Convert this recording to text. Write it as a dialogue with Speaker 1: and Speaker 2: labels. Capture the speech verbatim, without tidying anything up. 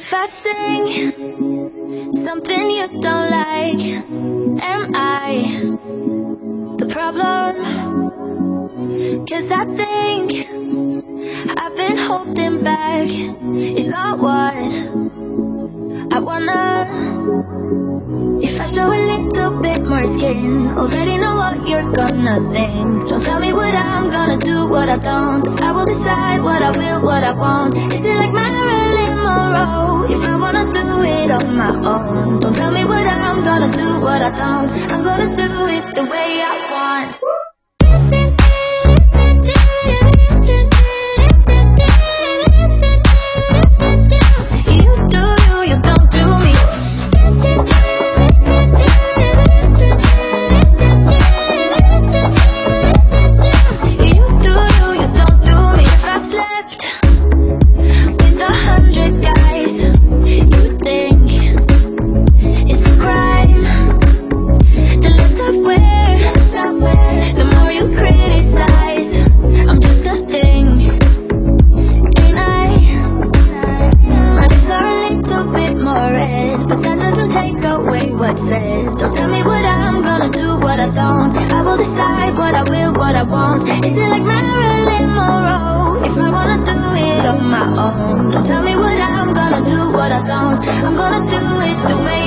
Speaker 1: If I sing something you don't like, am I the problem? 'Cause I think I've been holding back. It's not what I wanna. If I show a little bit more skin, already know what you're gonna think. Don't tell me what I'm gonna do, what I don't. I will decide what I will, what I won't. Is it like Marilyn Monroe? If I wanna do it on my own. Don't tell me what I'm gonna do, what I don't. I'm gonna do it the way I want. You do you, you don't do me. You do you, you don't do me. If I slept with a hundred guys, you think it's a crime. The less I wear, the more you criticize. I'm just a thing, ain't I? My lips are a little bit more red, but that doesn't take away what's said. Don't tell me what I'm gonna do, what I don't. I will decide what I will, what I won't. Is it like Marilyn Monroe? If I wanna do it on my own. Don't tell me what I'm gonna do, what I don't. I'm gonna do it the way